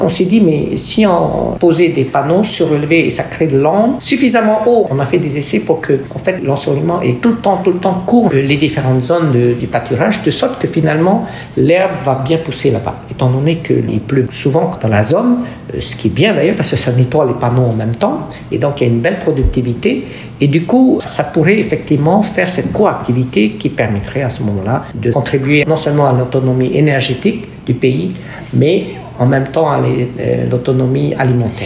On s'est dit, mais si on posait des panneaux surélevés et ça crée de l'ombre suffisamment haut, on a fait des essais pour que en fait, l'ensoleillement est tout le temps court les différentes zones du pâturage, de sorte que finalement, l'herbe va bien pousser là-bas. Étant donné qu'il pleut souvent dans la zone, ce qui est bien d'ailleurs, parce que ça nettoie les panneaux en même temps, et donc il y a une belle productivité, et du coup, ça pourrait effectivement faire cette coactivité qui permettrait à ce moment-là de contribuer non seulement à l'autonomie énergétique du pays, mais en même temps à l'autonomie alimentaire.